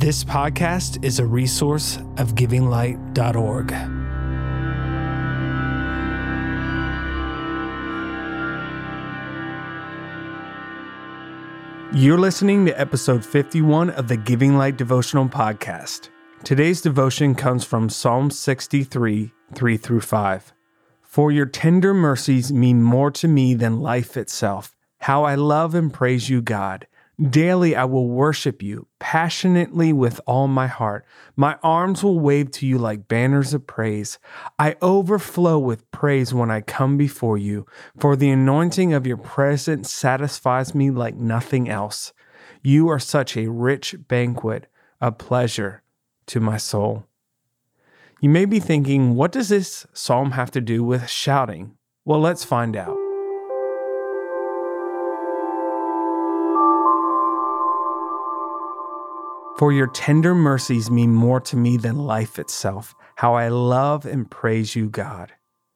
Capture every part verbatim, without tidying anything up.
This podcast is a resource of giving light dot org. You're listening to episode fifty-one of the Giving Light Devotional Podcast. Today's devotion comes from Psalm sixty-three, three through five. For your tender mercies mean more to me than life itself. How I love and praise you, God. Daily I will worship you passionately with all my heart. My arms will wave to you like banners of praise. I overflow with praise when I come before you, for the anointing of your presence satisfies me like nothing else. You are such a rich banquet, a pleasure to my soul. You may be thinking, what does this psalm have to do with shouting? Well, let's find out. For your tender mercies mean more to me than life itself. How I love and praise you, God.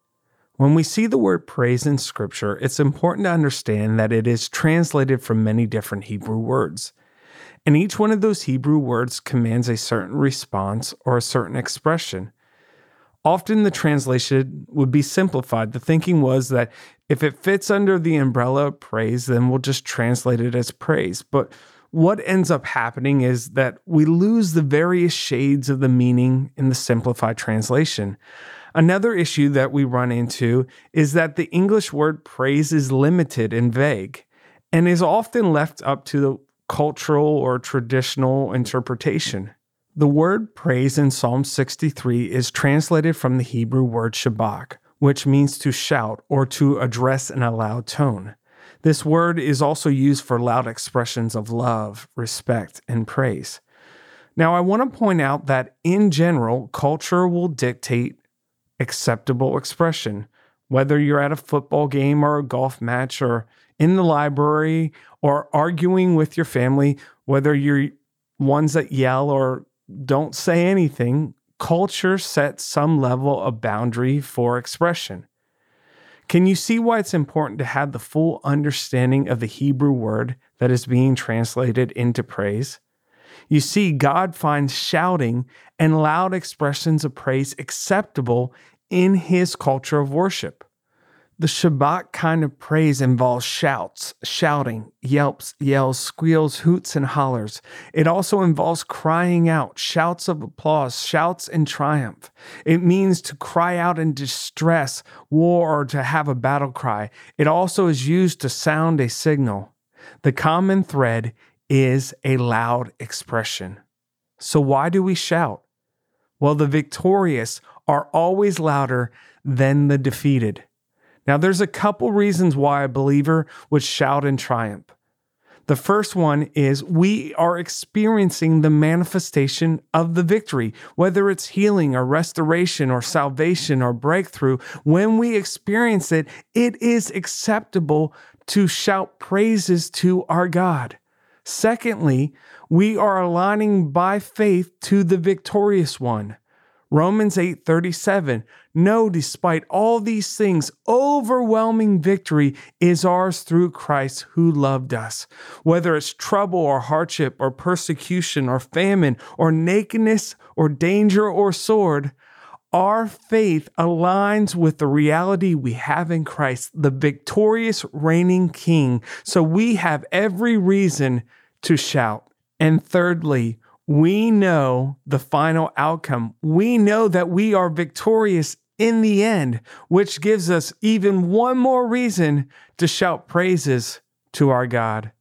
When we see the word praise in Scripture, it's important to understand that it is translated from many different Hebrew words. And each one of those Hebrew words commands a certain response or a certain expression. Often the translation would be simplified. The thinking was that if it fits under the umbrella of praise, then we'll just translate it as praise. But what ends up happening is that we lose the various shades of the meaning in the simplified translation. Another issue that we run into is that the English word praise is limited and vague and is often left up to the cultural or traditional interpretation. The word praise in Psalm sixty-three is translated from the Hebrew word shabach, which means to shout or to address in a loud tone. This word is also used for loud expressions of love, respect, and praise. Now, I want to point out that in general, culture will dictate acceptable expression. Whether you're at a football game or a golf match or in the library or arguing with your family, whether you're ones that yell or don't say anything, culture sets some level of boundary for expression. Can you see why it's important to have the full understanding of the Hebrew word that is being translated into praise? You see, God finds shouting and loud expressions of praise acceptable in his culture of worship. The Shabbat kind of praise involves shouts, shouting, yelps, yells, squeals, hoots, and hollers. It also involves crying out, shouts of applause, shouts in triumph. It means to cry out in distress, war, or to have a battle cry. It also is used to sound a signal. The common thread is a loud expression. So why do we shout? Well, the victorious are always louder than the defeated. Now, there's a couple reasons why a believer would shout in triumph. The first one is we are experiencing the manifestation of the victory, whether it's healing or restoration or salvation or breakthrough. When we experience it, it is acceptable to shout praises to our God. Secondly, we are aligning by faith to the victorious one. Romans eight thirty-seven, no, despite all these things, overwhelming victory is ours through Christ who loved us. Whether it's trouble or hardship or persecution or famine or nakedness or danger or sword, our faith aligns with the reality we have in Christ, the victorious reigning King. So we have every reason to shout. And thirdly, we know the final outcome. We know that we are victorious in the end, which gives us even one more reason to shout praises to our God.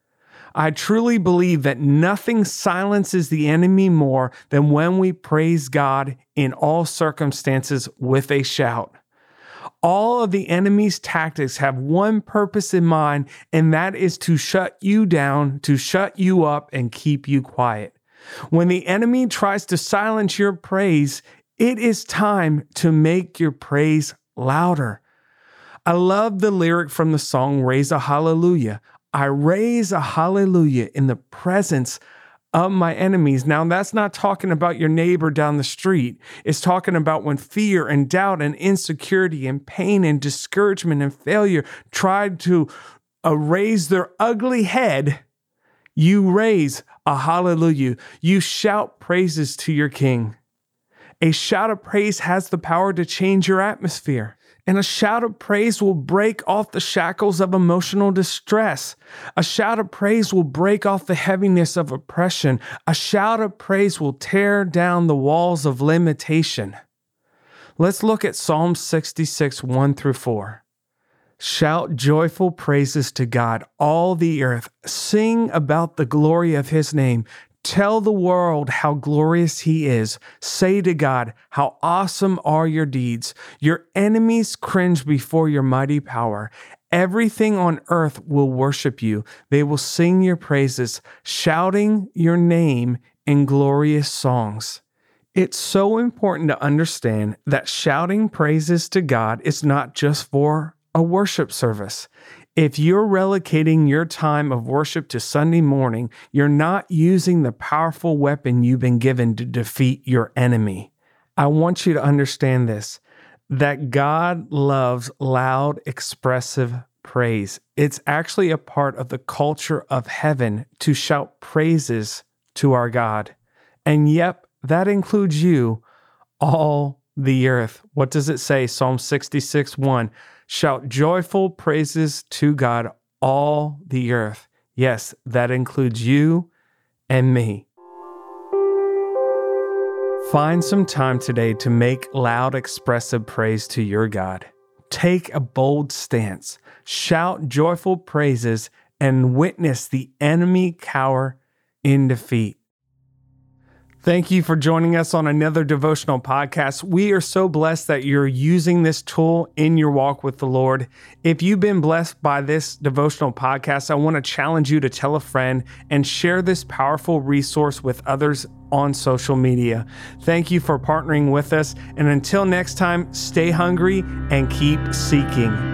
I truly believe that nothing silences the enemy more than when we praise God in all circumstances with a shout. All of the enemy's tactics have one purpose in mind, and that is to shut you down, to shut you up, and keep you quiet. When the enemy tries to silence your praise, it is time to make your praise louder. I love the lyric from the song, Raise a Hallelujah. I raise a hallelujah in the presence of my enemies. Now, that's not talking about your neighbor down the street. It's talking about when fear and doubt and insecurity and pain and discouragement and failure tried to uh, raise their ugly head. You raise a hallelujah. You shout praises to your King. A shout of praise has the power to change your atmosphere. And a shout of praise will break off the shackles of emotional distress. A shout of praise will break off the heaviness of oppression. A shout of praise will tear down the walls of limitation. Let's look at Psalm sixty-six, one through four. Shout joyful praises to God, all the earth. Sing about the glory of his name. Tell the world how glorious he is. Say to God, how awesome are your deeds. Your enemies cringe before your mighty power. Everything on earth will worship you. They will sing your praises, shouting your name in glorious songs. It's so important to understand that shouting praises to God is not just for a worship service. If you're relocating your time of worship to Sunday morning, you're not using the powerful weapon you've been given to defeat your enemy. I want you to understand this, that God loves loud, expressive praise. It's actually a part of the culture of heaven to shout praises to our God. And yep, that includes you, all the earth. What does it say? Psalm sixty-six, one. Shout joyful praises to God, all the earth. Yes, that includes you and me. Find some time today to make loud, expressive praise to your God. Take a bold stance. Shout joyful praises and witness the enemy cower in defeat. Thank you for joining us on another devotional podcast. We are so blessed that you're using this tool in your walk with the Lord. If you've been blessed by this devotional podcast, I want to challenge you to tell a friend and share this powerful resource with others on social media. Thank you for partnering with us. And until next time, stay hungry and keep seeking.